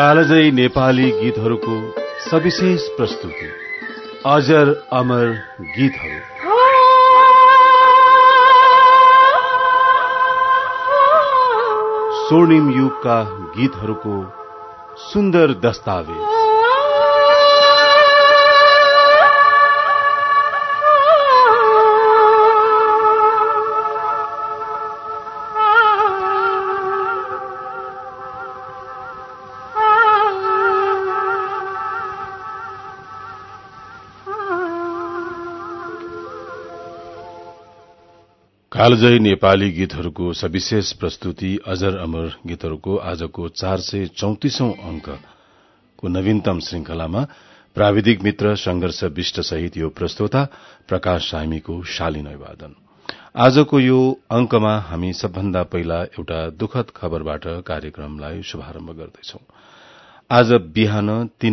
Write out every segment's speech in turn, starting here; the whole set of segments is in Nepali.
कालजयी नेपाली गीतहरूको सविशेष प्रस्तुति अजर अमर गीतहरू। स्वर्णिम युगका गीतहरूको सुन्दर दस्तावेज। कालजयी नेपाली गीतहरूको सविशेष प्रस्तुति अजर अमर गीतहरूको आजको 434औं अंकको नवीनतम श्रृंखलामा प्राविधिक मित्र संघर्ष विष्ट सहित यो प्रस्तोता प्रकाश सामीको शालीन अभिवादन। आजको यो अंकमा हामी सबभन्दा पहिला एउटा दुखद खबरबाट कार्यक्रमलाई शुभारम्भ गर्दैछौं। आज बिहान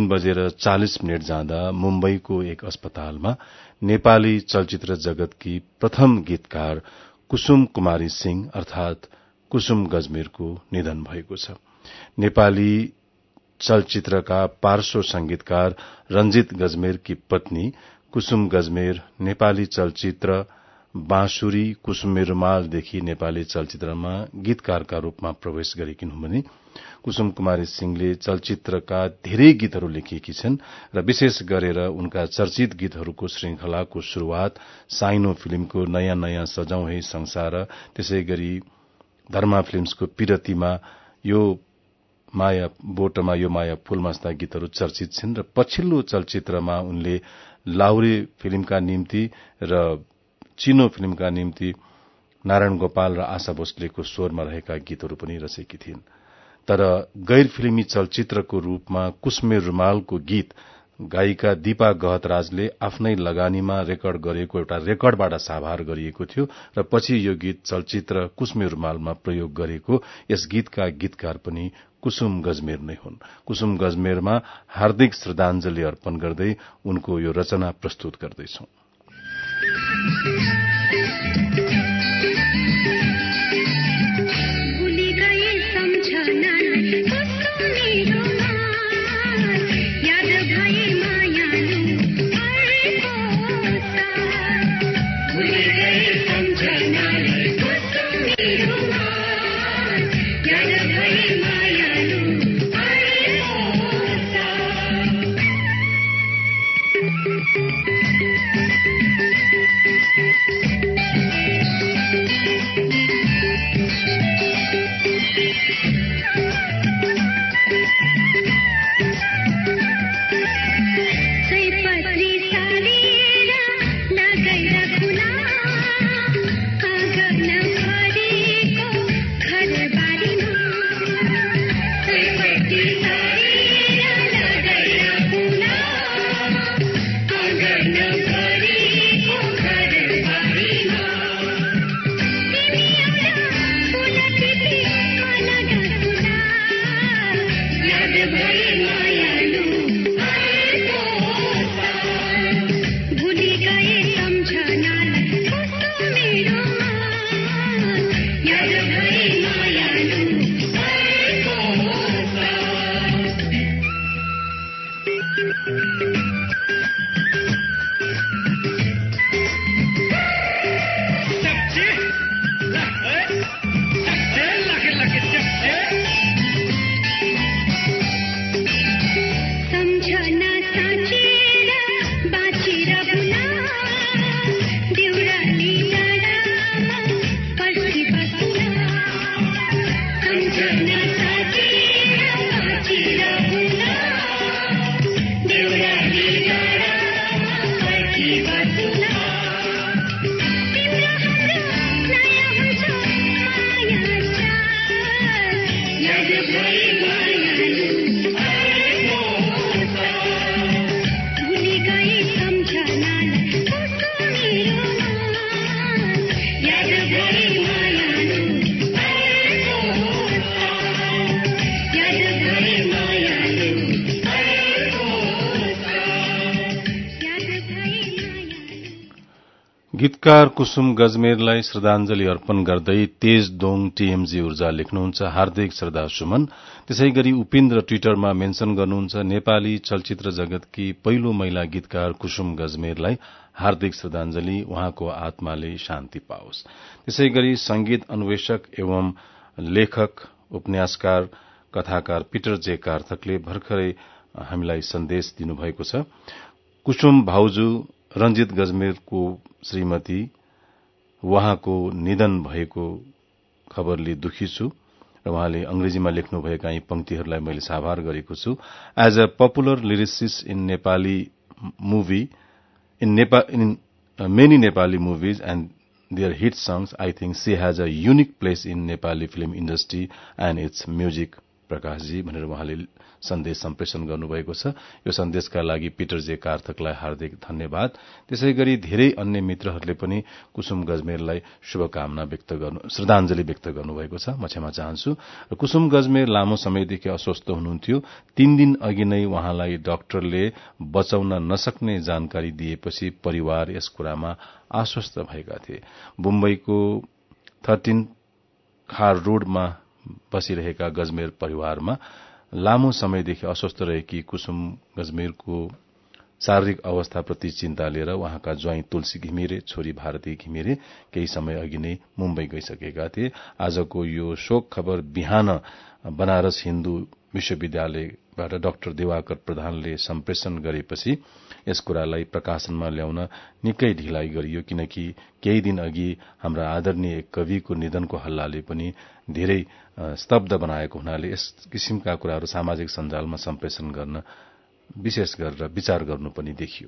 3:40 जाँदा मुम्बईको एक अस्पतालमा नेपाली चलचित्र जगतकी प्रथम गीतकार कुसुम कुमारी सिंह अर्थात कुसुम गजमेरको निधन भएको छ। नेपाली चलचित्रका पार्श्व संगीतकार रंजित गजमेरकी पत्नी कुसुम गजमेर नेपाली चलचित्र बाँसुरी कुसुमे रुमालदेखि नेपाली चलचित्रमा गीतकारका रूपमा प्रवेश गरेकी हुन् भने कुसुम कुमारी सिंहले चलचित्रका धेरै गीतहरू लेखेकी छन् र विशेष गरेर उनका चर्चित गीतहरूको श्रृंखलाको शुरूआत साइनो फिल्मको नयाँ नयाँ सजाउँ है संसार, त्यसैगरी धर्मा फिल्म्सको पिरतीमा यो माया बोटमा यो माया फूलमा जस्ता गीतहरू चर्चित छन् र पछिल्लो चलचित्रमा उनले लाउरे फिल्मका निम्ति र चिनो फिल्मका निम्ति नारायण गोपाल र आशा भोसलेको स्वरमा रहेका गीतहरू पनि रचेकी थिइन्। तर गैर फिल्मी चलचित्रको रूपमा कुसुमे रुमालको गीत गायिका दीपा गहतराजले आफ्नै लगानीमा रेकर्ड गरेको एउटा रेकर्डबाट साभार गरिएको थियो र पछि यो गीत चलचित्र कुसुमे रुमालमा प्रयोग गरेको यस गीतका गीतकार पनि कुसुम गजमेर नै हुन्। कुसुम गजमेरमा हार्दिक श्रद्धाञ्जली अर्पण गर्दै उनको यो रचना प्रस्तुत गर्दैछौं। Deurali गीतकार कुसुम गजमेरलाई श्रद्धाञ्जली अर्पण गर्दै तेज दोङ टीएमजी ऊर्जा लेख्नुहुन्छ हार्दिक श्रद्धा सुमन। त्यसैगरी उपेन्द्र ट्विटरमा मेन्सन गर्नुहुन्छ नेपाली चलचित्र जगतकी पहिलो महिला गीतकार कुसुम गजमेरलाई हार्दिक श्रद्धाञ्जली, उहाँको आत्माले शान्ति पाओस्। त्यसैगरी संगीत अन्वेषक एवं लेखक उपन्यासकार कथाकार पीटर जे कार्थकले भर्खरै हामीलाई सन्देश दिनुभएको छ। कुसुम भाउजू रञ्जित गजमेरको श्रीमती, उहाँको निधन भएको खबरले दुखी छु र उहाँले अंग्रेजीमा लेख्नुभएका यी पंक्तिहरूलाई मैले साभार गरेको छु। As a popular lyricist in Nepali movie in many Nepali movies and their hit songs, I think she has a unique place in Nepali film industry and its music. Prakashji भनेर उहाँले सन्देश सम्प्रेषण गर्नुभएको छ। यो सन्देशका लागि पीटर जे कार्थकलाई हार्दिक धन्यवाद। त्यसैगरी धेरै अन्य मित्रहरूले पनि कुसुम गजमेरलाई शुभकामना व्यक्त गर्नु श्रद्धाञ्जली व्यक्त गर्नुभएको छ। म क्षमा चाहन्छु। र कुसुम गजमेर लामो समयदेखि अस्वस्थ हुनुहुन्थ्यो। 3 दिन अघि नै उहाँलाई डाक्टरले बचाउन नसक्ने जानकारी दिएपछि परिवार यस कुरामा आश्वस्त भएका थिए। मुम्बईको 13 खार रोडमा बसिरहेका गजमेर परिवारमा लामो समयदेखि अस्वस्थ रहेकी कुसुम गजमेरको शारीरिक अवस्थाप्रति चिन्ता लिएर उहाँका ज्वाइँ तुलसी घिमिरे, छोरी भारती घिमिरे केही समय अघि नै मुम्बई गइसकेका थिए। आजको यो शोक खबर बिहान बनारस हिन्दू विश्वविद्यालयबाट डाक्टर दिवाकर प्रधानले सम्प्रेषण गरेपछि यस कुरालाई प्रकाशनमा ल्याउन निकै ढिलाइ गरियो, किनकि केही दिन अघि हाम्रा आदरणीय कविको निधनको हल्लाले पनि धेरै स्तब्ध बनाएको हुनाले यस किसिमका कुराहरू सामाजिक सञ्जालमा सम्प्रेषण गर्न विशेष गरेर विचार गर्नु पनि देखियो।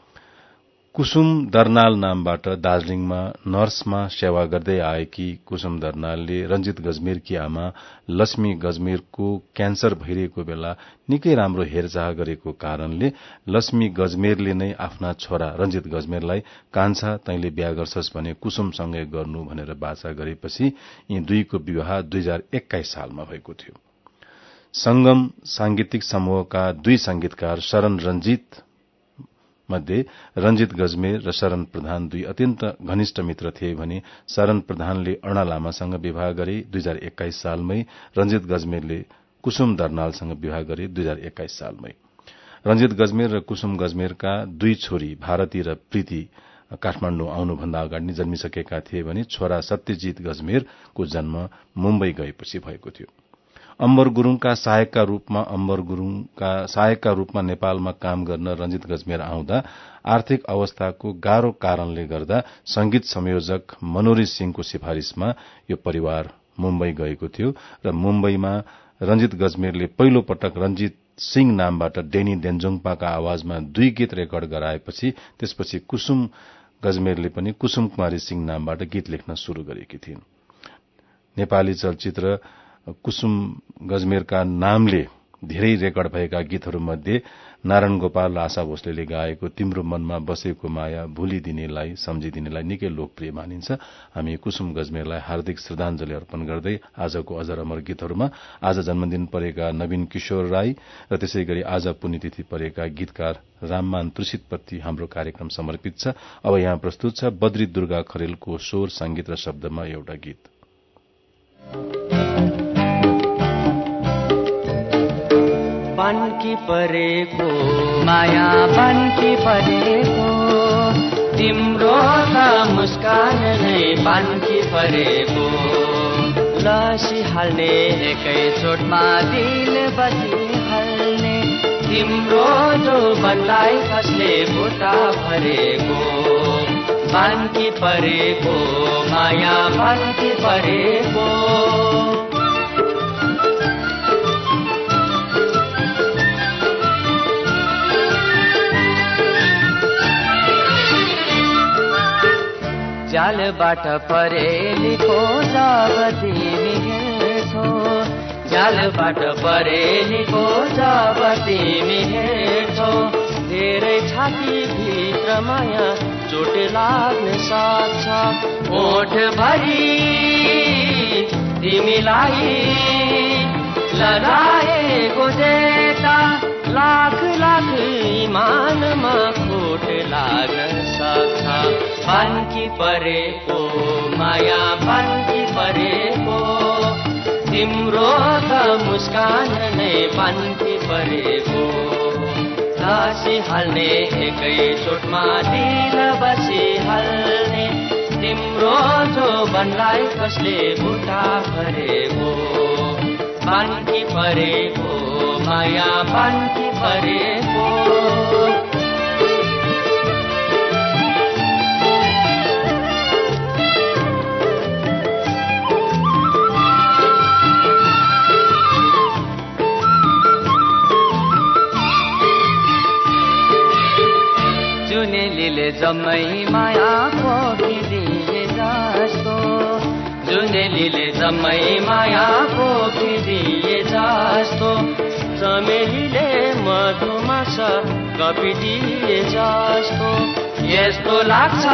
कुसुम दर्नाल नामबाट दार्जीलिङमा नर्समा सेवा गर्दै आएकी कुसुम दर्नालले रञ्जित गजमेरकी आमा लक्ष्मी गजमेरको क्यान्सर भइरहेको बेला निकै राम्रो हेरचाह गरेको कारणले लक्ष्मी गजमेरले नै आफ्ना छोरा रञ्जित गजमेरलाई कान्छा तैंले बिहा गर्छस् भने कुसुमसँगै गर्नु भनेर बाचा गरेपछि यी दुईको विवाह 2021 सालमा भएको थियो। संगम सांगीतिक समूहका 2 संगीतकार शरण रञ्जित मध्ये रञ्जित गजमेर र शरण प्रधान 2 अत्यन्त घनिष्ठ मित्र थिए भने शरण प्रधानले अरुणा लामासँग विवाह गरे 2021 सालमै। रञ्जित गजमेरले कुसुम दर्नालसँग विवाह गरे 2021 सालमै। रञ्जित गजमेर र कुसुम गजमेरका 2 छोरी भारती र प्रीति काठमाडौँ आउनुभन्दा अगाडि नै जन्मिसकेका थिए भने छोरा सत्यजित गजमेरको जन्म मुम्बई गएपछि भएको थियो। अम्बर गुरूङका सहायकका रूपमा नेपालमा काम गर्न रञ्जित गजमेर आउँदा आर्थिक अवस्थाको गाह्रो कारणले गर्दा संगीत संयोजक मनोरी सिंहको सिफारिशमा यो परिवार मुम्बई गएको थियो र मुम्बईमा रञ्जित गजमेरले पहिलो पटक रञ्जित सिंह नामबाट डेनी डेन्जोङपाका आवाजमा 2 गीत रेकर्ड गराएपछि त्यसपछि कुसुम गजमेरले पनि कुसुम कुमारी सिंह नामबाट गीत लेख्न शुरू गरेकी थिइन्। नेपाली चलचित्र कुसुम गजमेरका नामले धेरै रेकर्ड भएका गीतहरूमध्ये नारायण गोपाल र आशा भोसलेले गाएको तिम्रो मनमा बसेको माया भुलिदिनेलाई सम्झिदिनेलाई निकै लोकप्रिय मानिन्छ। हामी कुसुम गजमेरलाई हार्दिक श्रद्धाञ्जली अर्पण गर्दै आजको अजर अमर गीतहरूमा आज जन्मदिन परेका नवीन किशोर राई र त्यसैगरी आज पुण्यतिथि परेका गीतकार राममान तुलसीप्रति हाम्रो कार्यक्रम समर्पित छ। अब यहाँ प्रस्तुत छ बद्री दुर्गा खरेलको स्वर, संगीत र शब्दमा एउटा गीत। बानकी परेको माया बानकी परेको तिम्रो त मुस्कान नै बानकी परेको लसी हाल्ने एकै चोटमा दिल बसिहाल्ने तिम्रो जो बनलाई कसले बुटा भरेको बानकी परेको माया बानकी परेको जालबाट परेलीको जब तिमी हेर्छौ जालबाट परेलीको जब तिमी हेर्छौ धेरै छाती भित्र माया चोट लाग्न सक्छ ओठ भरि तिमीलाई लगाएको जेता लाख लाख इमानमा खोट लाग्न सक्छ बान्की परेको माया बान्की परेको तिम्रो त मुस्कान नै बान्की परेको बसिहाल्ने एकै चोटमा दिल बसिहाल्ने तिम्रो जोबनलाई कसले बुटा भरेको बान्की परेको माया बान्की परेको जुनेलीले जम्मै माया पोखिदिए जस्तो जुनेलीले जम्मै माया पोखिदिए जस्तो चमेलीले मधुमास कपिदिए जस्तो यस्तो लाग्छ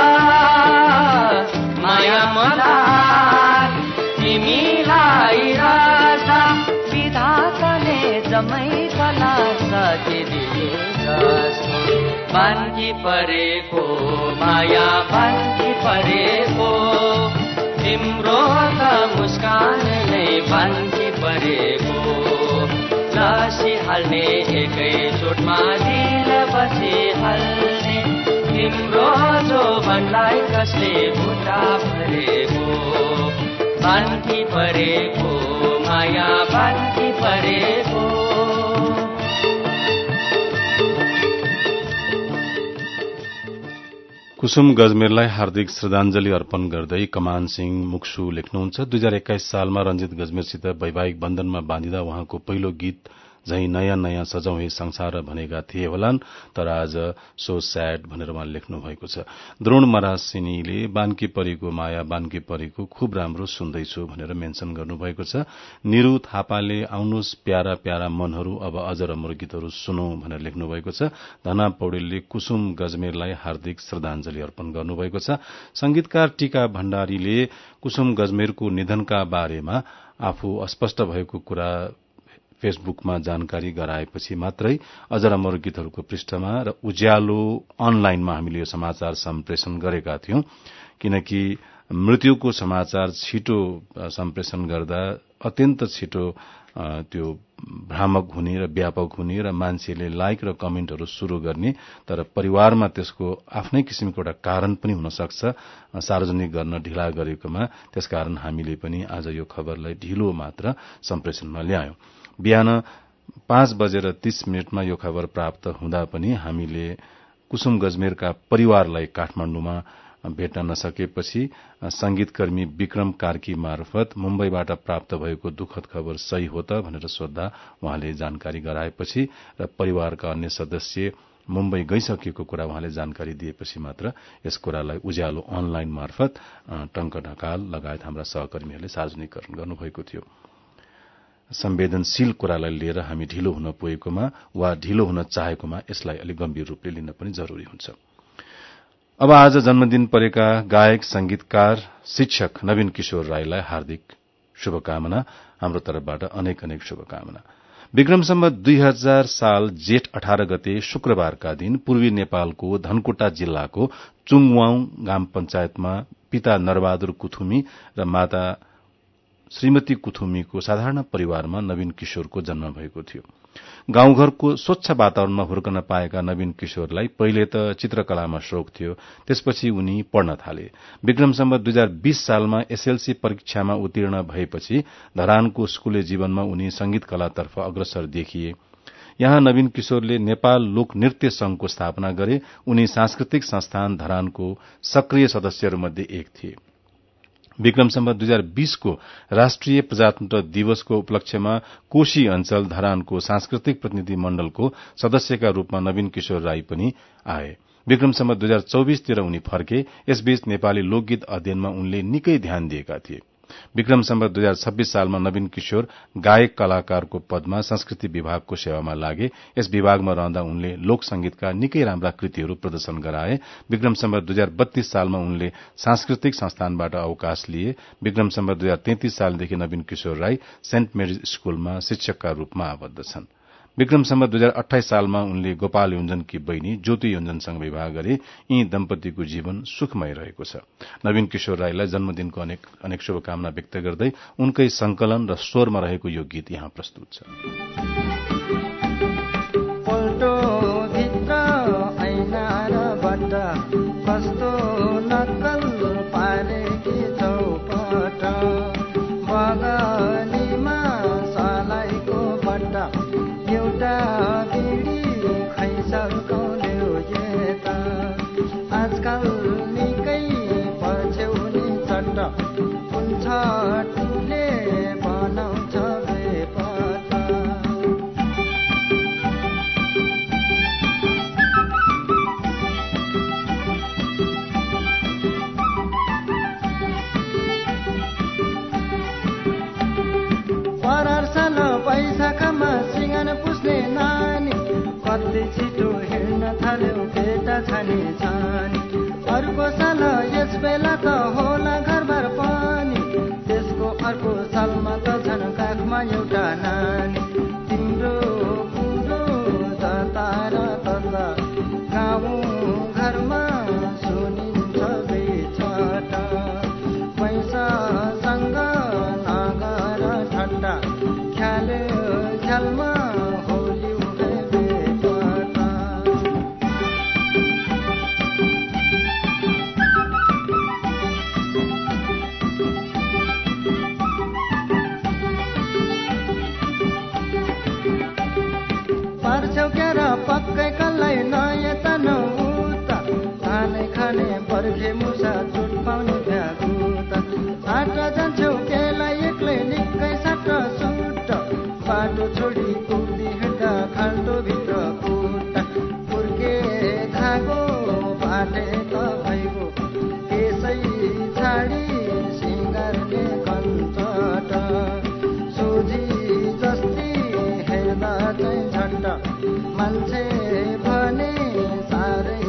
माया मलाई तिमीलाई राजा विधाताले जम्मै कला सकिदिए जस्तो बान्की परेको माया बान्की परेको तिम्रो त मुस्कान नै बान्की परेको लसिहाल्ने एकै चोटमा दिल बसिहाल्ने तिम्रो जोबनलाई कसले बुटा भरेको बान्की परेको माया बान्की परेको कुसुम गजमेरलाई हार्दिक श्रद्धाञ्जली अर्पण गर्दै कमान सिंह मुक्सु लेख्नुहुन्छ 2021 सालमा रञ्जित गजमेरसित वैवाहिक बन्धनमा बाँधिदा उहाँको पहिलो गीत झै नयाँ नयाँ सजाउँ हे संसार भनेका थिए होलान् तर आज सो स्याड भनेर उहाँले लेख्नु भएको छ। द्रोण मरासिनीले बान्की परेको माया बान्की परेको खुब राम्रो सुन्दैछु भनेर मेन्सन गर्नुभएको छ। निरु थापाले आउनुहोस् प्यारा प्यारा मनहरू अब अजर अमर गीतहरू सुनौं भनेर लेख्नु भएको छ। धना पौडेलले कुसुम गजमेरलाई हार्दिक श्रद्धाञ्जली अर्पण गर्नुभएको छ। संगीतकार टीका भण्डारीले कुसुम गजमेरको निधनका बारेमा आफू अस्पष्ट भएको कुरा फेसबुकमा जानकारी गराएपछि मात्रै अजर अमर गीतहरूको पृष्ठमा र उज्यालो अनलाइनमा हामीले यो समाचार सम्प्रेषण गरेका थियौं किनकि मृत्युको समाचार छिटो सम्प्रेषण गर्दा अत्यन्त छिटो त्यो भ्रामक हुने र व्यापक हुने र मान्छेले लाइक र कमेन्टहरू शुरू गर्ने तर परिवारमा त्यसको आफ्नै किसिमको एउटा कारण पनि हुन सक्छ सार्वजनिक गर्न ढिला गरेकोमा। त्यसकारण हामीले पनि आज यो खबरलाई ढिलो मात्र सम्प्रेषणमा ल्यायौं। बिहान 5:30 यो खबर प्राप्त हुँदा पनि हामीले कुसुम गजमेरका परिवारलाई काठमाण्डुमा भेट्न नसकेपछि संगीतकर्मी विक्रम कार्की मार्फत मुम्बईबाट प्राप्त भएको दुखद खबर सही हो त भनेर सोध्दा उहाँले जानकारी गराएपछि र परिवारका अन्य सदस्य मुम्बई गइसकेको कुरा उहाँले जानकारी दिएपछि मात्र यस कुरालाई उज्यालो अनलाइन मार्फत टंक ढकाल लगायत हाम्रा सहकर्मीहरूले सार्वजनिकरण गर्नुभएको थियो। संवेदनशील कुरालाई लिएर हामी ढिलो हुन पुगेकोमा वा ढिलो हुन चाहेकोमा यसलाई अलि गम्भीर रूपले लिन पनि जरूरी हुन्छ। अब आज जन्मदिन परेका गायक संगीतकार शिक्षक नवीन किशोर राईलाई हार्दिक शुभकामना हाम्रो तर्फबाट अनेक अनेक शुभकामना। विक्रम सम्वत 2000 साल जेठ 18 गते शुक्रबारका दिन पूर्वी नेपालको धनकुटा जिल्लाको चुङवाङ गाम पञ्चायतमा पिता नरबहादुर कुथुमी र माता श्रीमती कुथुमीको साधारण परिवारमा नवीन किशोरको जन्म भएको थियो। गाउँघरको स्वच्छ वातावरणमा हुर्कन पाएका नवीन किशोरलाई पहिले त चित्रकलामा शौक थियो, त्यसपछि उनी पढ्न थाले। विक्रम सम्वत 2020 सालमा एसएलसी परीक्षामा उत्तीर्ण भएपछि धरानको स्कूले जीवनमा उनी संगीत कलातर्फ अग्रसर देखिए। यहाँ नवीन किशोरले नेपाल लोक नृत्य संघको स्थापना गरे। उनी सांस्कृतिक संस्थान धरानको सक्रिय सदस्यहरूमध्ये एक थिए। विक्रम सम्वत 2020 को राष्ट्रिय प्रजातन्त्र दिवसको उपलक्ष्यमा कोशी अञ्चल धरानको सांस्कृतिक प्रतिनिधि मण्डलको सदस्यका रूपमा नवीन किशोर राई पनि आए। विक्रम सम्वत 2024 तिर उनी फर्के। यसबीच नेपाली लोकगीत अध्ययनमा उनले निकै ध्यान दिएका थिए। विक्रम सम्वत 2026 सालमा नवीन किशोर गायक कलाकारको पदमा संस्कृति विभागको सेवामा लागे। यस विभागमा रहँदा उनले लोक संगीतका निकै राम्रा कृतिहरू प्रदर्शन गराए। विक्रम सम्वत 2032 सालमा उनले सांस्कृतिक संस्थानबाट अवकाश लिए। विक्रम सम्वत 2033 सालदेखि नवीन किशोर राई सेन्ट मेरिज स्कूलमा शिक्षकका रूपमा आबद्ध छन्। विक्रम सम्वत 2028 सालमा उनले गोपाल योन्जनकी बहिनी ज्योति योन्जनसँग विवाह गरे। यी दम्पतिको जीवन सुखमय रहेको छ। नवीन किशोर राईलाई जन्मदिनको अनेक शुभकामना व्यक्त गर्दै उनकै संकलन र स्वरमा रहेको यो गीत यहाँ प्रस्तुत छ। कस्तो नक्कल पारेकी चौपट बगानीमा सलाइको बट्टा एउटा बिडी खैसको ल्याउए त आजकल निकै पछ्यौनी चट्ट हुन्छ टुले बनाउँछ बेपत्ता। पैसाखामा सिँगान पुस्ने नानी कति छिटो हिँड्न थाल्यो केटा छानी छानी। अर्को साल यस बेला त होला घरबार पनि त्यसको अर्को सालमा त झन् काखमा एउटा नानी। तिम्रो बुढो जता र तता गाउँ घरमा सुनिन्छ बेचट पैसासँग नगर ठट्टा ख्यालमा होली उठे बेपत्ता। पर्छौ क्या र पक्कै कल्लै नयाँ त नउता खाने खाने पर्खे मुसा चुट पाउने भ्यागुता आटा जान्छौ केलाई एक्लै निकै साट सुट बाटो छोडी कुदी हिँड्दा खाल्टो भित्र खुट्टा पुर्के धागो बाटे त भइगो यसै छाडी सिँगारले कञ्चट सोझी जस्ती हेर्दा चाहिँ झट्ट मान्छे भने साह्रै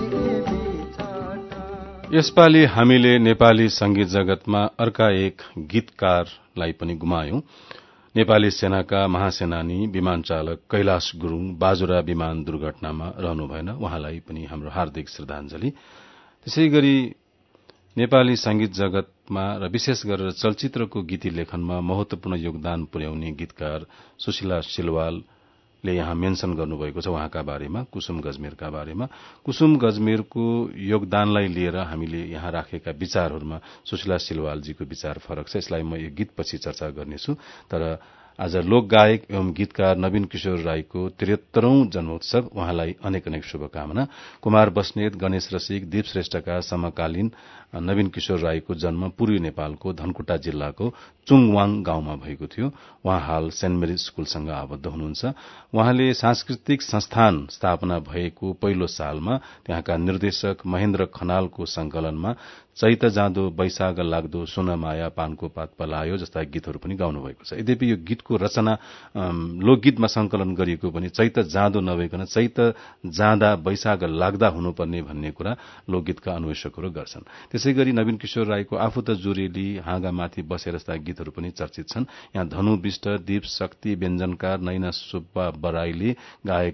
बिछट। यसपालि हामीले नेपाली संगीत जगतमा अर्का एक गीतकारलाई पनि गुमायौं। नेपाली सेनाका महासेनानी विमान चालक कैलाश गुरूङ बाजुरा विमान दुर्घटनामा रहनु भएन। उहाँलाई पनि हाम्रो हार्दिक श्रद्धाञ्जली। त्यसै गरी नेपाली संगीत जगतमा र विशेष गरेर चलचित्रको गीती लेखनमा महत्वपूर्ण योगदान पुर्याउने गीतकार सुशीला सिलवालले यहाँ मेन्सन गर्नुभएको छ उहाँका बारेमा, कुसुम गजमेरका बारेमा। कुसुम गजमेरको योगदानलाई लिएर हामीले यहाँ राखेका विचारहरूमा सुशीला सिलवालजीको विचार फरक छ। यसलाई म यो गीतपछि चर्चा गर्नेछु। तर आज लोकगायक एवं गीतकार नवीन किशोर राईको 73औं जन्मोत्सव, उहाँलाई अनेक अनेक शुभकामना। कुमार बस्नेत, गणेश रसिक, दीप श्रेष्ठका समकालीन नवीन किशोर राईको जन्म पूर्वी नेपालको धनकुटा जिल्लाको चुङवाङ गाउँमा भएको थियो। उहाँ हाल सेन्ट मेरी स्कूलसँग आबद्ध हुनुहुन्छ। उहाँले सांस्कृतिक संस्थान स्थापना भएको पहिलो सालमा त्यहाँका निर्देशक महेन्द्र खनालको संकलनमा चैत जाँदो वैशाख लाग्दो सुन माया पानको पात पलायो जस्ता गीतहरू पनि गाउनु भएको छ। यद्यपि यो गीतको रचना लोकगीतमा संकलन गरिएको पनि चैत जाँदो नभइकन चैत जाँदा वैशाख लाग्दा हुनुपर्ने भन्ने कुरा लोकगीतका अन्वेषकहरू गर्छन्। त्यसै गरी नवीन किशोर राईको आफू त जुरेली, हाँगामाथि बसेर जस्ता गीतहरू पनि चर्चित छन्। यहाँ धनु विष्ट, दीप शक्ति, व्यञ्जनकार नैना सुब्बा बराईले, गायक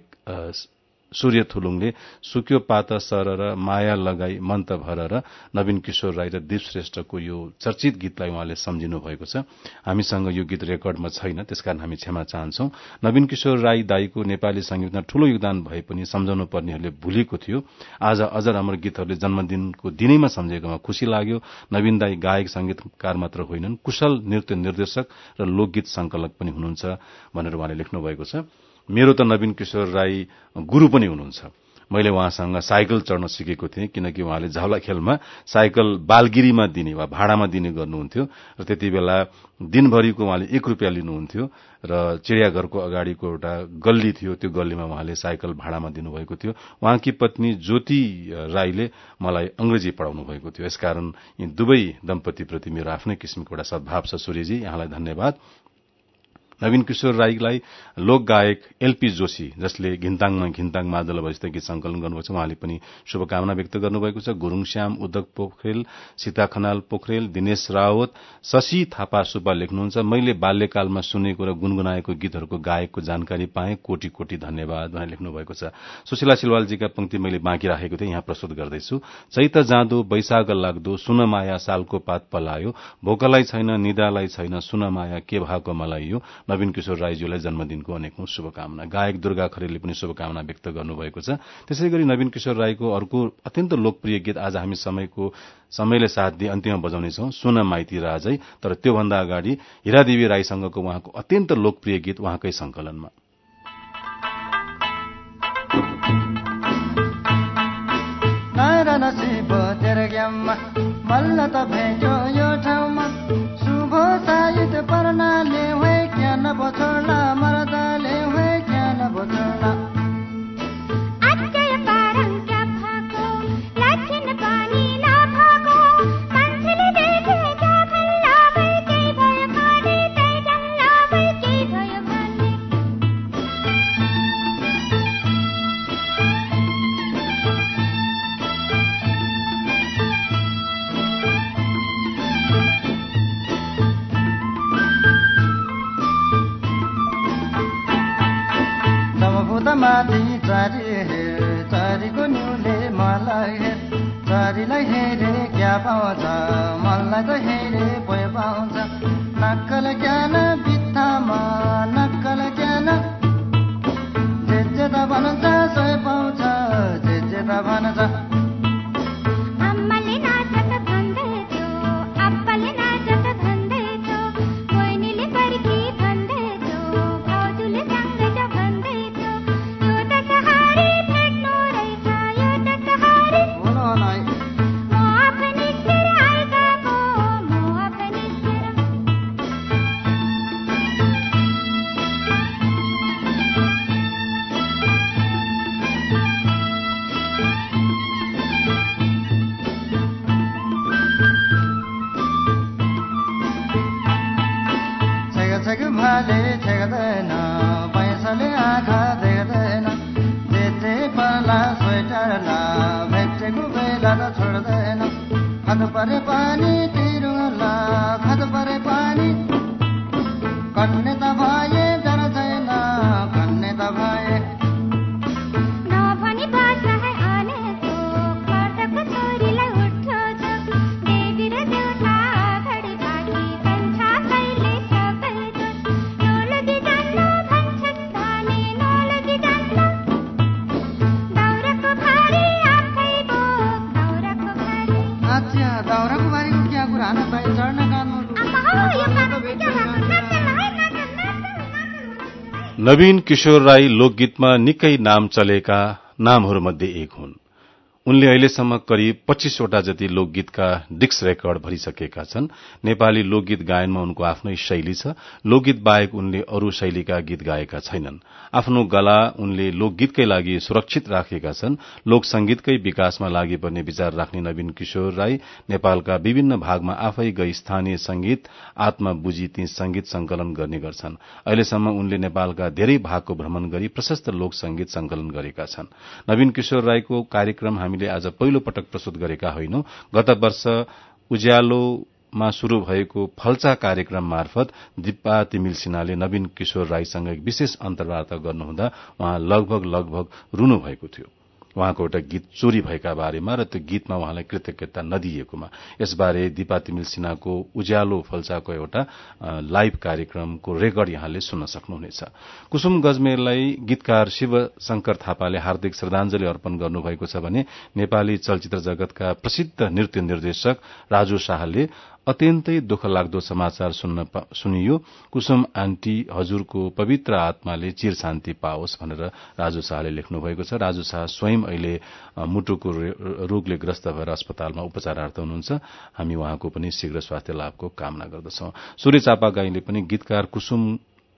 सूर्य थुलुङले सुक्यो पात सरर, माया लगाई मन त भरर, नवीन किशोर राई र दीप श्रेष्ठको यो चर्चित गीतलाई उहाँले सम्झिनु भएको छ। हामीसँग यो गीत रेकर्डमा छैन, त्यसकारण हामी क्षमा चाहन्छौं। नवीन किशोर राई दाईको नेपाली संगीतमा ठूलो योगदान भए पनि सम्झाउनु पर्नेहरूले भुलेको थियो। आज अजर अमर गीतहरूले जन्मदिनको दिनैमा सम्झेकोमा खुशी लाग्यो। नवीन दाई गायक संगीतकार मात्र होइनन्, कुशल नृत्य निर्देशक र लोकगीत संकलक पनि हुनुहुन्छ भनेर उहाँले लेख्नु भएको छ। मेरो त नवीन किशोर राई गुरु पनि हुनुहुन्छ। मैले उहाँसँग साइकल चढ्न सिकेको थिएँ, किनकि उहाँले झाउला खेलमा साइकल बालगिरीमा दिने वा भाडामा दिने गर्नुहुन्थ्यो र त्यति बेला दिनभरिको उहाँले 1 रुपियाँ लिनुहुन्थ्यो र चिडियाघरको अगाडिको एउटा गल्ली थियो, त्यो गल्लीमा उहाँले साइकल भाडामा दिनुभएको थियो। उहाँकी पत्नी ज्योति राईले मलाई अंग्रेजी पढाउनु भएको थियो। यसकारण यी दुवै दम्पतिप्रति मेरो आफ्नै किसिमको एउटा सद्भाव छ। सूर्यजी, यहाँलाई धन्यवाद। नवीन किशोर राईलाई लोक गायक एलपी जोशी जसले घिन्ताङ मादल भजित गीत संकलन गर्नुभएको छ उहाँले पनि शुभकामना व्यक्त गर्नुभएको छ। गुरूङ श्याम, उदक पोखरेल, सीता खनाल पोखरेल, दिनेश रावत, शशि थापा सुब्बा लेख्नुहुन्छ, मैले बाल्यकालमा सुनेको र गुनगुनाएको गीतहरूको गायकको जानकारी पाएँ, कोटी कोटी धन्यवाद भनेर लेख्नु भएको छ। सुशीला सिलवालजीका पंक्ति मैले बाँकी राखेको थिएँ, यहाँ प्रस्तुत गर्दैछु। चैत जाँदो वैशाख लाग्दो सुन माया सालको पात पलायो, भोकलाई छैन निद्रालाई छैन सुन माया के भएको मलाई यो। नवीन किशोर राईज्यूलाई जन्मदिनको अनेकौं शुभकामना। गायक दुर्गा खरेलले पनि शुभकामना व्यक्त गर्नुभएको छ। त्यसै गरी नवीन किशोर राईको अर्को अत्यन्त लोकप्रिय गीत आज हामी समयले साथ दिए अन्त्यमा बजाउनेछौं, सुन माइती राजै। तर त्योभन्दा अगाडि हिरादेवी राईसँगको उहाँको अत्यन्त लोकप्रिय गीत उहाँकै संकलनमा। बल्ल त भेट्यो यो ठाउँमा शुभ साहित पर्नाले होइ ज्ञान बछोड्ला मर्दाले होइ ज्ञान बछोड्ला माथि चारीको न्युले मलाई हेर, चारीलाई हेरे क्या पाउँछ मलाई त हेरे पो पाउँछ। नक्कल ज्ञान बित्थामा नक्कल ज्ञान जे जे त भन्छ सबै पाउँछ जे जे त भन्छ। भाले छेक्दैन पैसाले आँखा देख्दैन, जे जे पर्ला स्वेटरला भेटेको बेला त छोड्दैन। खत परे पानी तिरुला खत परे पानी कन्ने त भए डर छैन कन्ने त भए। नवीन किशोर राई लोकगीतमा निकै नाम चलेका नामहरूमध्ये एक हुन्। उनले अहिलेसम्म करिब 25 वटा जति लोकगीतका डिस्क रेकर्ड भरिसकेका छन्। नेपाली लोकगीत गायनमा उनको आफ्नै शैली छ। लोकगीत बाहेक उनले अरू शैलीका गीत गाएका छैनन्। आफ्नो गला उनले लोकगीतकै लागि सुरक्षित राखेका छन्। लोक संगीतकै विकासमा लागि पर्ने विचार राख्ने नवीन किशोर राई नेपालका विभिन्न भागमा आफै गई स्थानीय संगीत आत्मा बुझी ती संगीत संकलन गर्ने गर्छन्। अहिलेसम्म उनले नेपालका धेरै भागको भ्रमण गरी प्रशस्त लोक संगीत संकलन गरेका छन्। नवीन किशोर राईको कार्यक्रम हामीले आज पहिलो पटक प्रस्तुत गरेका होइनौं। गत वर्ष उज्यालोमा शुरू भएको फल्चा कार्यक्रम मार्फत दिपा तिमिल सिन्हाले नवीन किशोर राईसँग एक विशेष अन्तर्वार्ता गर्नुहुँदा उहाँ लगभग रुनु भएको थियो। उहाँको एउटा गीत चोरी भएका बारेमा र त्यो गीतमा उहाँलाई कृतज्ञता नदिएकोमा। यसबारे दिपा तिमिल सिन्हाको उज्यालो फल्चाको एउटा लाइभ कार्यक्रमको रेकर्ड यहाँले सुन्न सक्नुहुनेछ। कुसुम गजमेरलाई गीतकार शिव शंकर थापाले हार्दिक श्रद्धाञ्जली अर्पण गर्नुभएको छ भने नेपाली चलचित्र जगतका प्रसिद्ध नृत्य निर्देशक राजु शाहले अत्यन्तै दुःख लाग्दो समाचार सुनियो। कुसुम आन्टी हजुरको पवित्र आत्माले चिर शान्ति पाओस् भनेर राजु शाहले लेख्नु भएको छ। राजु शाह स्वयं अहिले मुटुको रोगले ग्रस्त भएर अस्पतालमा उपचारार्थ हुनुहुन्छ। हामी उहाँको पनि शीघ्र स्वास्थ्य लाभको कामना गर्दछौं। सूर्य चापागाईले पनि गीतकार कुसुम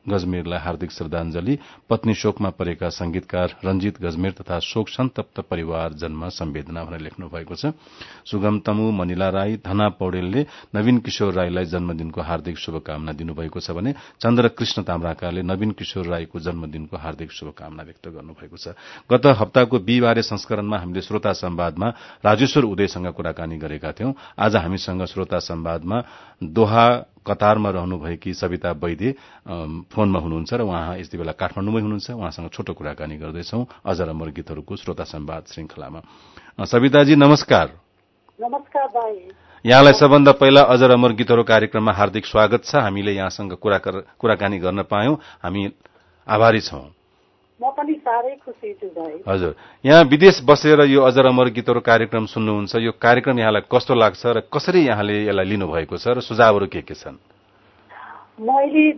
गजमेरलाई हार्दिक श्रद्धांजलि। पत्नी शोकमा परेका संगीतकार रंजीत गजमेर तथा शोक सन्तप्त परिवारजनमा सम्वेदना भनेर लेख्नु भएको छ। सुगम तमु, मनिला राई, धना पौडेलले नवीन किशोर राईलाई जन्मदिनको हार्दिक शुभकामना दिनुभएको छ भने चन्द्रकृष्ण ताम्राकारले नवीन किशोर राईको जन्मदिनको हार्दिक शुभकामना व्यक्त गर्नुभएको छ। गत हप्ताको बिहिबारे संस्करणमा हामीले श्रोता संवादमा राजेश्वर उदयसँग कुराकानी गरेका थियौं। आज हामीसँग श्रोता संवादमा दोहा कतारमा रहनुभएकी सविता वैद्य फोनमा हुनुहुन्छ र उहाँ यति बेला काठमाडौँमै हुनुहुन्छ। उहाँसँग छोटो कुराकानी गर्दैछौं अजर अमर गीतहरूको श्रोता संवाद श्रृंखलामा। सविताजी नमस्कार। नमस्कार भाइ। यहाँलाई सबभन्दा पहिला अजर अमर गीतहरू कार्यक्रममा हार्दिक स्वागत छ। हामीले यहाँसँग कुराकानी गर्न पायौं, हामी आभारी छौं। म पनि साह्रै खुसी छु भाइ। हजुर, यहाँ विदेश बसेर यो अजर अमर गीतहरू कार्यक्रम सुन्नुहुन्छ, यो कार्यक्रम यहाँलाई कस्तो लाग्छ र कसरी यहाँले यसलाई लिनुभएको छ र सुझावहरू के छन्? मैले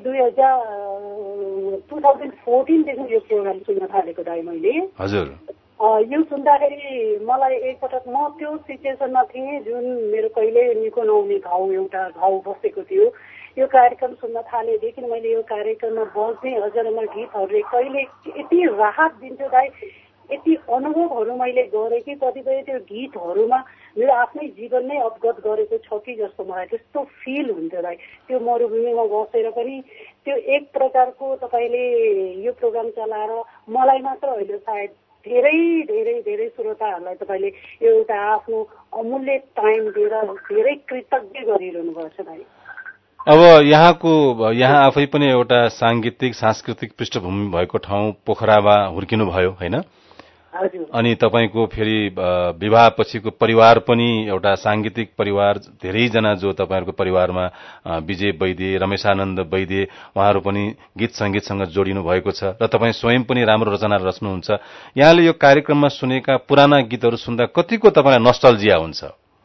2014 देखि यो प्रोग्राम सुन्न थालेको दाइ मैले। हजुर, यो सुन्दाखेरि मलाई एकपटक म त्यो सिचुएसनमा थिएँ जुन मेरो कहिले निको नहुने घाउ बसेको थियो। यो कार्यक्रम सुन्न थालेदेखि मैले यो कार्यक्रममा बस्ने अजर अमर गीतहरूले कहिले यति राहत दिन्छ दाइ, यति अनुभवहरू मैले गरेँ कि कतिपय त्यो गीतहरूमा मेरो आफ्नै जीवन नै अवगत गरेको छ कि जस्तो मलाई त्यस्तो फिल हुन्छ दाइ। त्यो मरुभूमिमा बसेर पनि त्यो एक प्रकारको तपाईँले यो प्रोग्राम चलाएर मलाई मात्र होइन सायद धेरै धेरै धेरै श्रोताहरूलाई तपाईँले एउटा आफ्नो अमूल्य टाइम दिएर धेरै कृतज्ञ गरिरहनु भएको छ भाइ। अब यहाँ आफै पनि एउटा सांस्कृतिक पृष्ठभूमि भएको ठाउँ पोखरामा हुर्किनु भयो होइन? अनि तपाईको फेरि विवाहपछिको परिवार पनि एउटा सांगीतिक परिवार, धेरैजना जो तपाईहरुको परिवारमा विजय वैद्य, रमेशानन्द वैद्य उहाँहरू पनि गीत संगीतसँग जोडिनु भएको छ र तपाई स्वयं पनि राम्रो रचना रच्नुहुन्छ। यहाँले यो कार्यक्रममा सुनेका पुराना गीतहरू सुन्दा कतिको तपाईलाई नस्टल्जिया हुन्छ?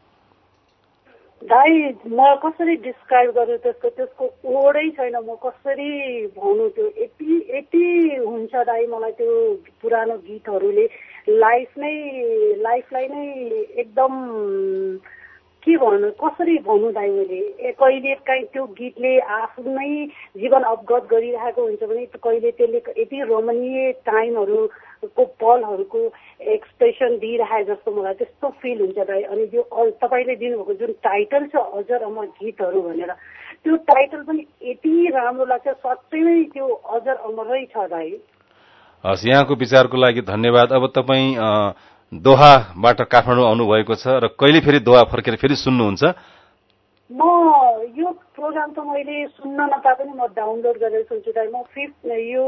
दाइ म कसरी डिस्क्राइब गर्नु त्यसको ओडै छैन। म कसरी भन्नु त्यो यति हुन्छ दाइ। मलाई त्यो पुरानो गीतहरूले लाइफलाई नै एकदम के भन्नु कसरी भन्नु दाइ। मैले कहिले काहीँ त्यो गीतले आफ्नै जीवन अवगत गरिरहेको हुन्छ भने कहिले त्यसले यति रमणीय टाइमहरूको पलहरूको एक्सप्रेसन दिइरहे जस्तो मलाई त्यस्तो फिल हुन्छ दाइ। अनि त्यो तपाईँले दिनुभएको जुन टाइटल छ अजर अमर गीतहरू भनेर, त्यो टाइटल पनि यति राम्रो लाग्छ। सच्चै नै त्यो अजर अमरै छ दाइ। हस्, यहाँको विचारको लागि धन्यवाद। अब तपाईँ दोहाबाट काठमाडौँ आउनु भएको छ र कहिले फेरि दोहा फर्केर फेरि सुन्नुहुन्छ? म यो प्रोग्राम त मैले सुन्न नपाए पनि म डाउनलोड गरेर सुन्छु दाइ। म यो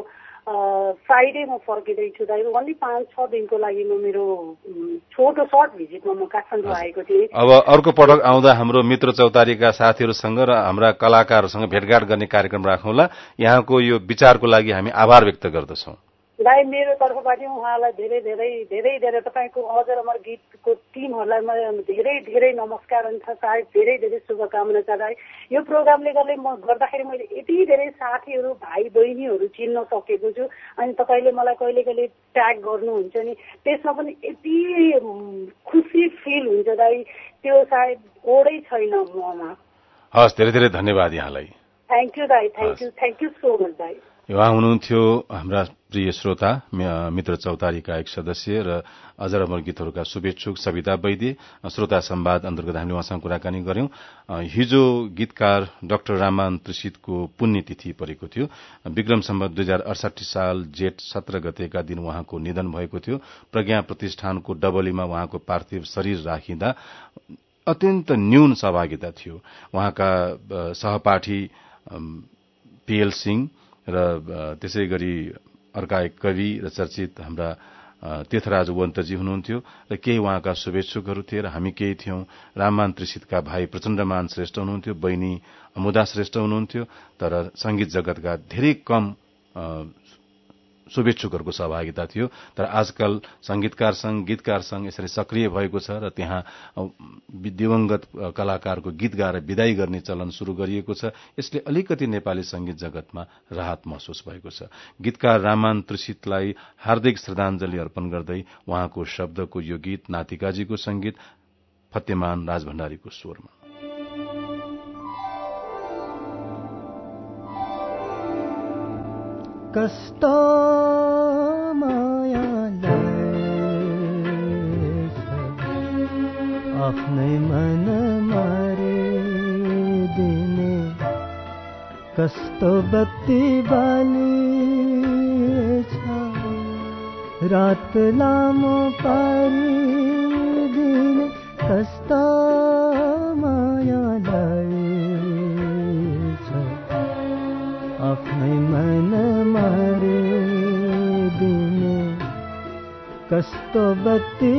फ्राइडे म फर्किँदैछु दाइ। ओन्ली 5-6 दिनको लागि म मेरो छोटो सर्ट भिजिटमा म काठमाडौँ आएको थिएँ। अब अर्को पटक आउँदा हाम्रो मित्र चौतारीका साथीहरूसँग र हाम्रा कलाकारहरूसँग भेटघाट गर्ने कार्यक्रम राखौँला। यहाँको यो विचारको लागि हामी आभार व्यक्त गर्दछौँ दाइ। मेरो तर्फबाट उहाँलाई धेरै धेरै धेरै धेरै तपाईँको अजर अमर गीतको टिमहरूलाई म धेरै धेरै नमस्कार अनि सायद धेरै धेरै शुभकामना छ दाइ। यो प्रोग्रामले गर्दाखेरि मैले यति धेरै साथीहरू भाइ बहिनीहरू चिन्न सकेको छु। अनि तपाईँले मलाई कहिले कहिले ट्याग गर्नुहुन्छ नि, त्यसमा पनि यति खुसी फिल हुन्छ दाइ। त्यो सायद ओडै छैन ममा। हस्, धेरै धेरै धन्यवाद यहाँलाई। थ्याङ्क यू दाइ। थ्याङ्क यू सो मच दाइ। उहाँ हुनुहुन्थ्यो हाम्रा प्रिय श्रोता मित्र चौतारीका एक सदस्य र अजर अमर गीतहरूका शुभेच्छुक सविता वैद्य। श्रोता संवाद अन्तर्गत हामीले उहाँसँग कुराकानी गर्यौं। हिजो गीतकार डाक्टर राममान त्रिषितको पुण्यतिथि परेको थियो। विक्रम सम्वत 2068 साल जेठ 17 गतेका दिन उहाँको निधन भएको थियो। प्रज्ञा प्रतिष्ठानको डबलीमा उहाँको पार्थिव शरीर राखिँदा अत्यन्त न्यून सहभागिता थियो। उहाँका सहपाठी पीएल सिंह र त्यसै गरी अर्का एक कवि र चर्चित हाम्रा तीर्थराज वन्तजी हुनुहुन्थ्यो र केही उहाँका शुभेच्छुकहरू थिए र हामी केही थियौं। राममान त्रिषितका भाइ प्रचण्डमान श्रेष्ठ हुनुहुन्थ्यो, बहिनी अमुदा श्रेष्ठ हुनुहुन्थ्यो। तर संगीत जगतका धेरै कम शुभेच्छुकहरूको सहभागिता थियो। तर आजकल संगीतकार संघ, गीतकार संघ यसरी सक्रिय भएको छ र त्यहाँ दिवंगत कलाकारको गीत गाएर विदाई गर्ने चलन शुरू गरिएको छ। यसले अलिकति नेपाली संगीत जगतमा राहत महसुस भएको छ। गीतकार राममान त्रिषितलाई हार्दिक श्रद्धाञ्जली अर्पण गर्दै उहाँको शब्दको यो गीत, नातिकाजीको संगीत, फतेमान राजभण्डारीको स्वरमा। कस्तो माया लाग्छ आफ्नै मन मारिदिने कस्तो बत्ती बालिछ रात लामो पारिदिने कस्तो माया लाग्छ आफ्नै मन मारिदिने कस्तो बत्ती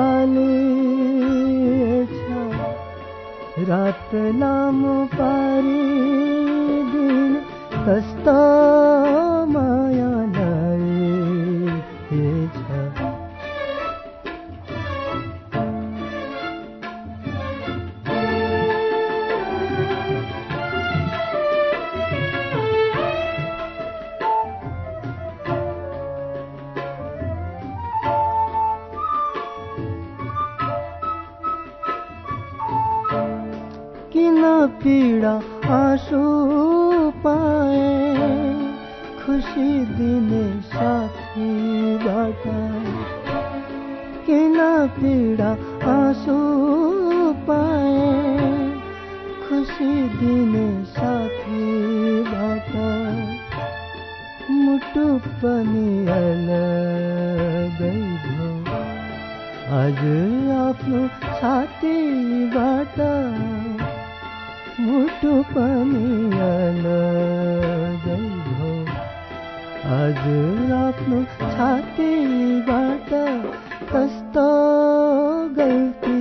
बालिछ रात लामो पारिदिने कस्तो माया लाग्छ पीडा आँसु पाए खुसी दिने साथीबाट किन पीडा आँसु पाए खुसी दिने साथीबाट मुटु पनि अलगै भो आज आफ्नो साथीबाट मुटु पनि अलगै भो आज आफ्नो छातीबाट कस्तो गल्ती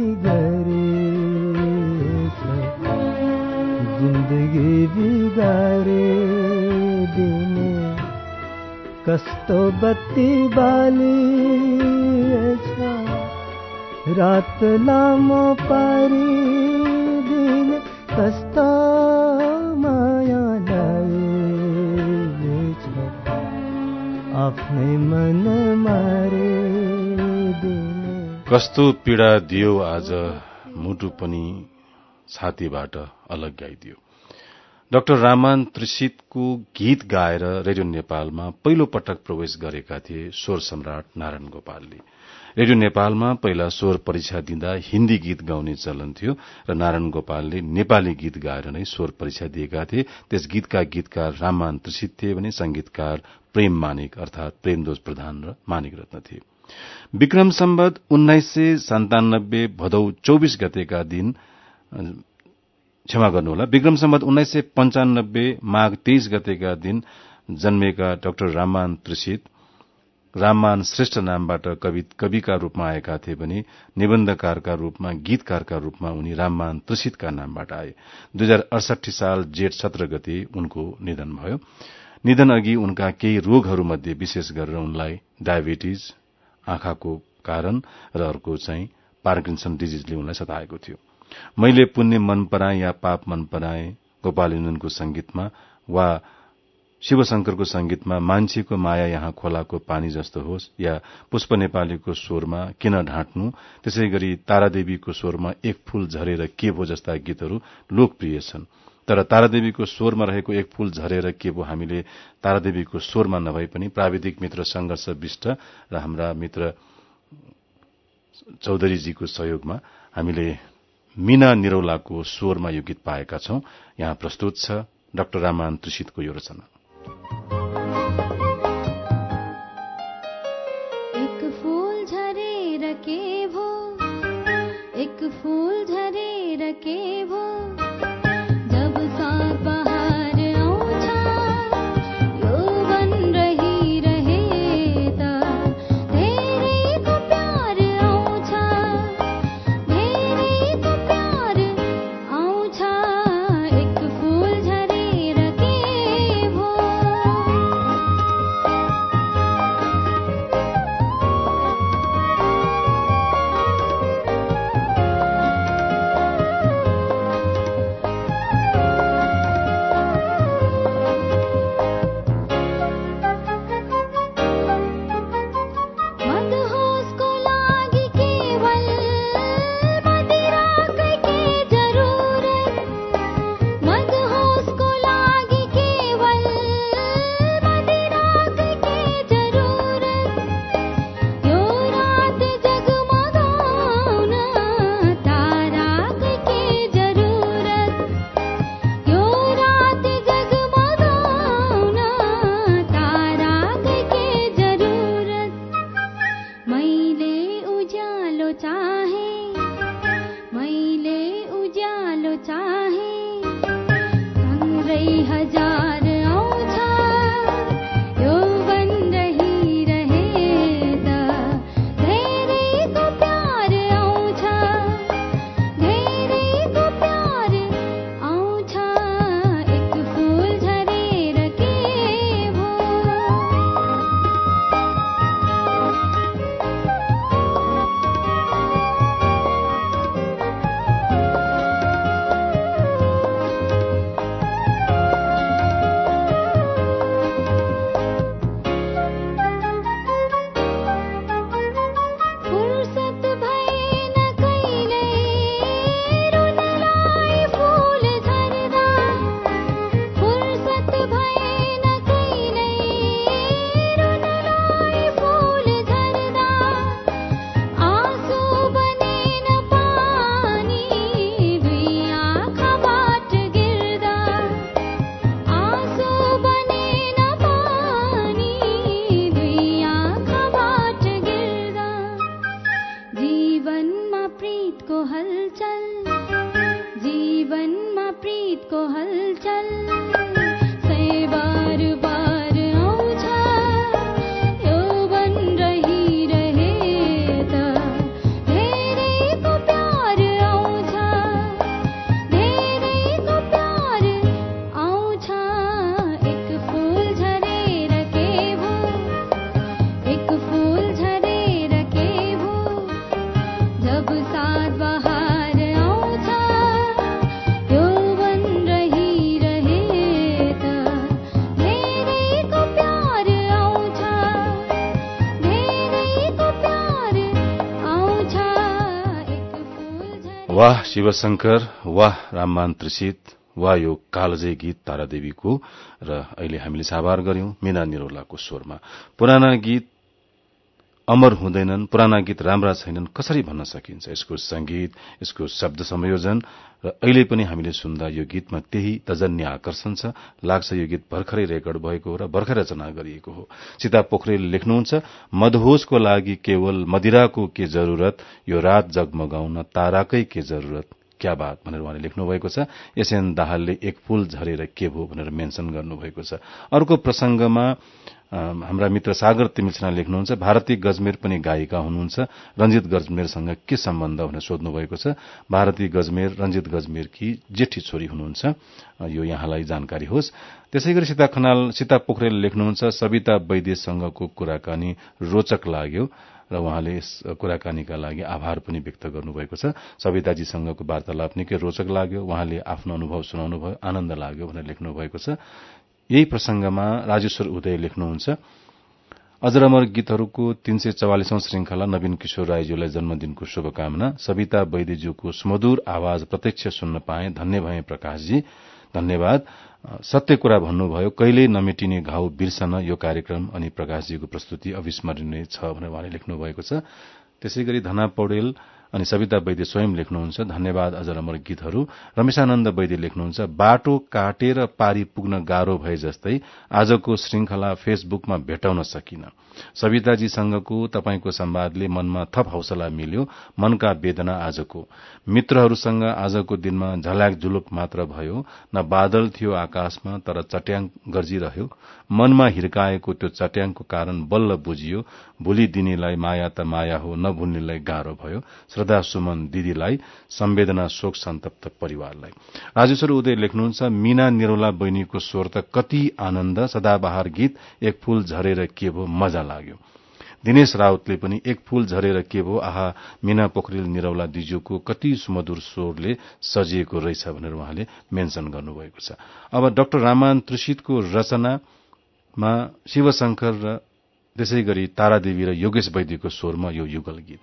गरेछ जिन्दगी बिगारिदिने कस्तो बत्ती बालिछ रात लामो पारिदिने कस्तो माया लाग्छ आफ्नै मन मारिदिने कस्तो पीडा दियो आज मुटु पनि छातीबाट अलग गाइदियो। डाक्टर रामान त्रिषितको गीत गाएर रेडियो नेपालमा पहिलो पटक प्रवेश गरेका थिए स्वर सम्राट नारायण गोपालले। रेडियो नेपालमा पहिला स्वर परीक्षा दिँदा हिन्दी गीत गाउने चलन थियो र नारायण गोपालले नेपाली गीत गाएर नै स्वर परीक्षा दिएका थिए। त्यस गीतका गीतकार राममान त्रिषित थिए भने संगीतकार प्रेम मानिक अर्थात प्रेमदोष प्रधान र मानिक रत्न थिए। विक्रम सम्वत 1997 भदौ 24 गतेका दिन क्षमा गर्नुहोला विक्रम सम्वत 1995 माघ 23 गतेका दिन जन्मेका डाक्टर राममान त्रिषित राममान श्रेष्ठ नामबाट कविका रूपमा आएका थिए भने निबन्धकारका रूपमा गीतकारका रूपमा उनी राममान त्रिषितका नामबाट आए। 2068 साल जेठ 17 गते उनको निधन भयो। निधन अघि उनका केही रोगहरूमध्ये विशेष गरेर उनलाई डायबिटिज आँखाको कारण र अर्को चाहिँ पार्किन्सन डिजिजले उनलाई सताएको थियो। मैले पुण्य मन पराए या पाप मन पराए गोपाल युन्दनको संगीतमा वा शिवशंकरको संगीतमा मान्छेको माया यहाँ खोलाको पानी जस्तो होस् या पुष्प नेपालीको स्वरमा किन ढाँट्नु त्यसै गरी तारादेवीको स्वरमा एक फूल झरेर के भो जस्ता गीतहरू लोकप्रिय छन्। तर तारादेवीको स्वरमा रहेको एक फूल झरेर के भो हामीले तारादेवीको स्वरमा नभए पनि प्राविधिक मित्र संघर्ष विष्ट र हाम्रा मित्र चौधरीजीको सहयोगमा हामीले मीना निरौलाको स्वरमा यो गीत पाएका छौं। यहाँ प्रस्तुत छ डाक्टर राममान त्रिषितको यो रचना। एक फूल झरेर के भो एक फूल झरेर के भो जब साँझ बहार आउँछ यो वन रहिरहे त धेरैको प्यार आउँछ धेरैको प्यार आउँछ एक फूल झरेर के भो उज्यालो चाहे मैले उज्यालो चाहे सँगै हजार आउँछ यौवन रहिरहेदा धेरैको प्यार आउँछ धेरैको प्यार आउँछ एक फूल झरेर के भो फुर्सद भएन कहिल्यै रुनलाई फूल झर्दा फुर्सद भएन कहिल्यै रुनलाई फूल झर्दा आँसु बनेन पानी दुई आँखाबाट गिर्दा आँसु बनेन पानी दुई आँखाबाट गिर्दा जीवनमा प्रीतको हलचल जीवनमा प्रीतको हलचल सय बार आउँछ यौवन रहिरहेदा धेरैको प्यार आउँछ धेरैको प्यार आउँछ एक फूल झरेर के भो एक फूल झरेर के भो जब सात बहार आउँछ यौवन रहिरहेदा धेरैको प्यार आउँछ धेरैको प्यार आउँछ एक फूल झरेर वाह शिवशंकर, वाह राममान त्रिषित, वाह यो कालजय गीत तारादेवीको। र अहिले हामीले साभार गर्यौं मीना निरौलाको स्वरमा। पुराना गीत अमर हुँदैनन्, पुराना गीत राम्रा छैनन् कसरी भन्न सकिन्छ? यसको संगीत, यसको शब्द संयोजन र अहिले पनि हामीले सुन्दा यो गीतमा त्यही तजन्य आकर्षण छ। लाग्छ यो गीत भर्खरै रेकर्ड भएको हो र भर्खरै रचना गरिएको हो। सीता पोखरेल लेख्नुहुन्छ, मदहोसको लागि केवल मदिराको के जरूरत, यो रात जगमगाउन ताराकै के जरूरत, क्या बात भनेर उहाँले लेख्नु भएको छ। एसएन दाहालले एक फूल झरेर के भो भनेर मेन्सन गर्नुभएको छ। अर्को प्रसंगमा हाम्रा मित्र सागर तिमिल्सिना लेख्नुहुन्छ, भारती गजमेर पनि गायिका हुनुहुन्छ, रंजित गजमेरसँग के सम्बन्ध भनेर सोध्नु भएको छ। भारती गजमेर रंजित गजमेरकी जेठी छोरी हुनुहुन्छ, यो यहाँलाई जानकारी होस्। त्यसैगरी सीता पोखरेल लेख्नुहुन्छ, सविता वैद्यसँगको कुराकानी रोचक लाग्यो र उहाँले यस कुराकानीका लागि आभार पनि व्यक्त गर्नुभएको छ। सविताजीसँगको वार्तालाप निकै रोचक लाग्यो, उहाँले आफ्नो अनुभव सुनाउनु भयो, आनन्द लाग्यो भनेर लेख्नु भएको छ। यही प्रसंगमा राजेश्वर उदय लेख्नुहुन्छ, अजर अमर गीतहरूको 344औं श्रृंखला नवीन किशोर राईज्यूलाई जन्मदिनको शुभकामना। सविता वैद्यज्यूको सुमधुर आवाज प्रत्यक्ष सुन्न पाए, धन्य भए प्रकाशजी, धन्यवाद। सत्य कुरा भन्नुभयो, कहिल्यै नमेटिने घाउ बिर्सन यो कार्यक्रम अनि प्रकाशजीको प्रस्तुति अविस्मरणीय छ भनेर उहाँले लेख्नु भएको छ। त्यसैगरी धना पौडेल अनि सविता वैद्य स्वयं लेख्नुहुन्छ, धन्यवाद अजर अमर गीतहरू। रमेशानन्द वैद्य लेख्नुहुन्छ, बाटो काटेर पारी पुग्न गाह्रो भए जस्तै आजको श्रृंखला फेसबुकमा भेटाउन सकिन। सविताजीसँगको तपाईको संवादले मनमा थप हौसला मिल्यो, मनका वेदना आजको। मित्रहरूसँग आजको दिनमा झल्याक झुलुक मात्र भयो, न बादल थियो आकाशमा तर चट्याङ गर्जिरह्यो। मनमा हिर्काएको त्यो चट्याङको कारण बल्ल बुझियो, भुली दिनेलाई माया त माया हो, नभुल्नेलाई गाह्रो भयो। श्रद्धा सुमन दिदीलाई, संवेदना शोक सन्तप्त परिवारलाई। राजेश्वर उदय लेख्नुहुन्छ, मीना निरौला बहिनीको स्वर त कति आनन्द, सदाबहार गीत एक फूल झरेर के भो मजा लाग्यो। दिनेश राउतले पनि एक फूल झरेर के भो, आहा मीना पोखरेल निरौला दिज्यूको कति सुमधुर स्वरले सजिएको रहेछ भनेर उहाँले मेन्सन गर्नुभएको छ। अब डाक्टर राममान त्रिषितको रचनामा शिवशंकर र त्यसैगरी तारादेवी र योगेश वैद्यको स्वरमा यो युगल गीत।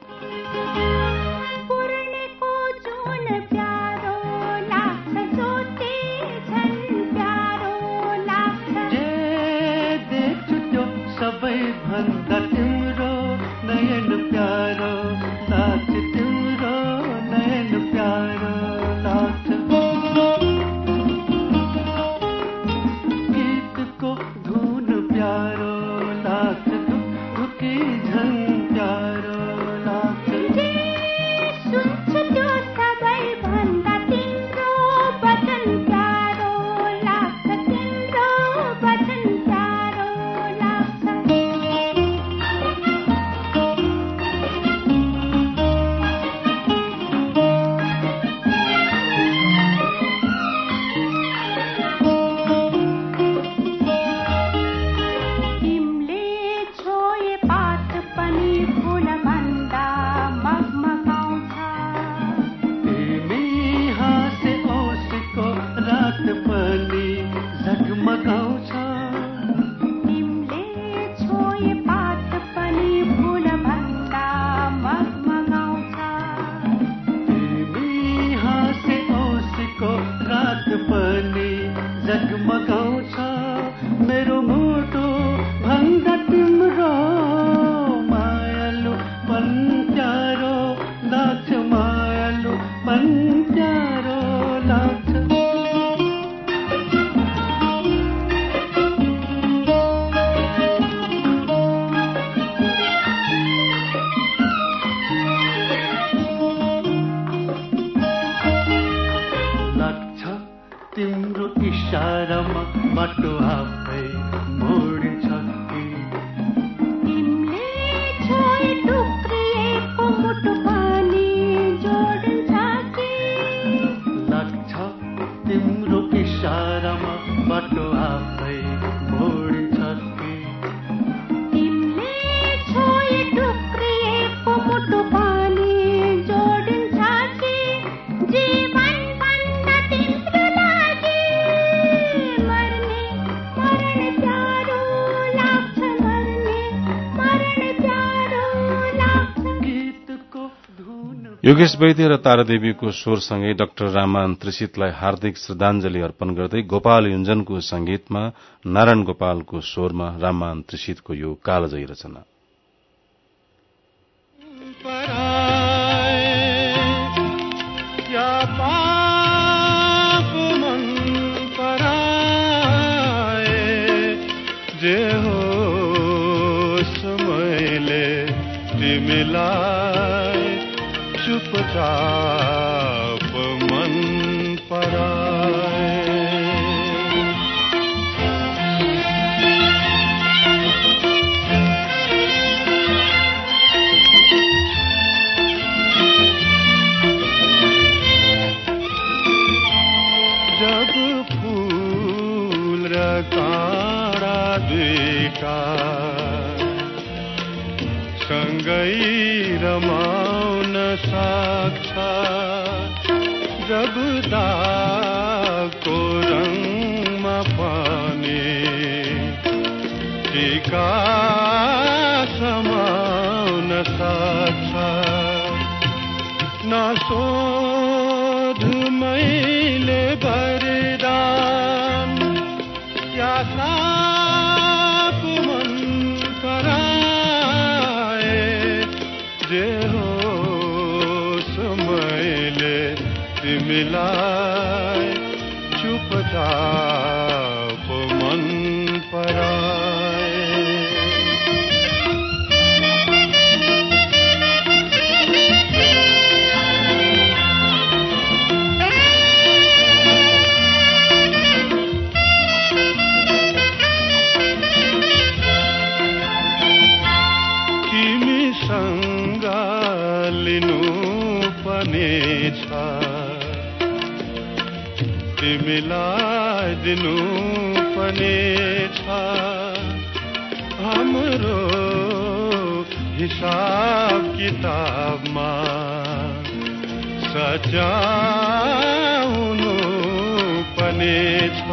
भन्दा तिम्रो नयन प्यारो लाग्छ, तिम्रो नयन प्यारो लाग्छ। गीतको धुन प्यारो लाग्छ, ढुकी झन् प्यारो लाग्छ। बाटो आफै मोडिन्छ कि तिमीले छोए टुक्रिएको मुटु पानी जोडिन्छ कि लाग्छ तिम्रो इशारामा बाटो आफै मोडिन्छ कि तिमीले छोए टुक्रिएको मुटु पानी जोडिन्छ कि जीवन भन्दा तिम्रो लागि मर्ने मरण प्यारो लाग्छ मर्ने मरण प्यारो लाग्छ गीतको धुन योगेश वैद्य र तारादेवीको स्वरसँगै डाक्टर राममान त्रिषितलाई हार्दिक श्रद्धाञ्जली अर्पण गर्दै गोपाल युञ्जनको संगीतमा नारायण गोपालको स्वरमा राममान त्रिषितको यो कालजयी रचना। या पाप मन पराए जे होस् मैले तिमीलाई चुपचाप मन पराए जब फूल र काँडा दुईटा सँगै रमाउन सक्छ जब दागको रङमा पनि टीका समाउन सक्छ नसोध मैले वरदान या साप मन पराए जे होस् मैले तिमीलाई चुपचाप मन पराए तिमीसँग लिनु पनि छ तिमीलाई दिनु पनि छ हाम्रो हिसाब किताबमा सच्याउनु पनि छ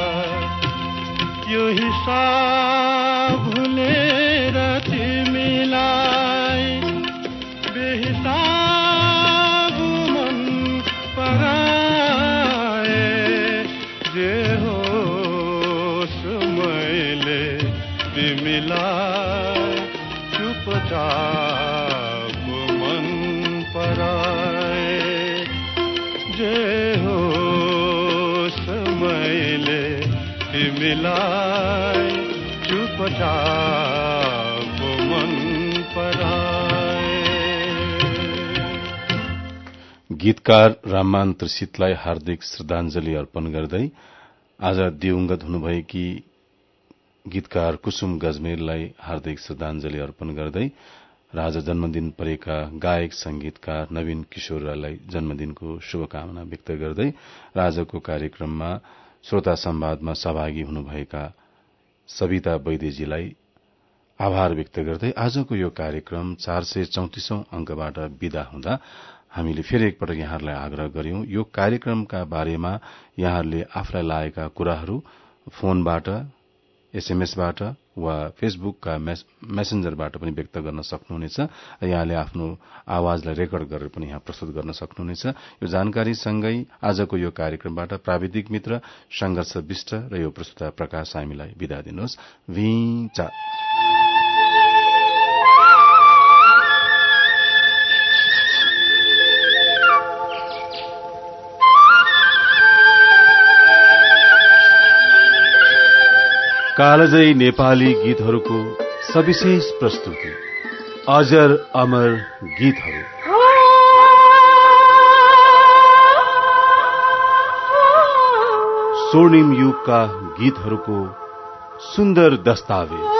यो हिसाब भुलेर तिमीलाई बेहिसाब मन पराए जे होस् मैले तिमीलाई चुपचाप मन पराए जे होस् मैले तिमीलाई चुपचाप मन पराए। गीतकार राममान त्रिषितलाई हार्दिक श्रद्धाञ्जली अर्पण गर्दै आज दिवंगत हुनुभएकी गीतकार कुसुम गजमेरलाई हार्दिक श्रद्धाञ्जली अर्पण गर्दै र आज जन्मदिन परेका गायक संगीतकार नवीन किशोरलाई जन्मदिनको शुभकामना व्यक्त गर्दै र आजको कार्यक्रममा श्रोता संवादमा सहभागी हुनुभएका सविता वैद्यजीलाई आभार व्यक्त गर्दै आजको यो कार्यक्रम 434औं अंकबाट विदा हुँदा हामीले फेरि एकपटक यहाँहरूलाई आग्रह गर्यौं यो कार्यक्रमका बारेमा यहाँहरूले आफूलाई लागेका कुराहरू फोनबाट एसएमएसबाट वा फेसबुकका मेसेन्जरबाट पनि व्यक्त गर्न सक्नुहुनेछ। यहाँले आफ्नो आवाजलाई रेकर्ड गरेर पनि यहाँ प्रस्तुत गर्न सक्नुहुनेछ। यो जानकारीसँगै आजको यो कार्यक्रमबाट प्राविधिक मित्र संघर्ष विष्ट र यो प्रस्तुता प्रकाश हामीलाई विदा दिनुहोस्। भिचा कालजयी नेपाली गीतहरूको सविशेष प्रस्तुति अजर अमर गीतहरू स्वर्णिम युगका गीतहरूको सुन्दर दस्तावेज।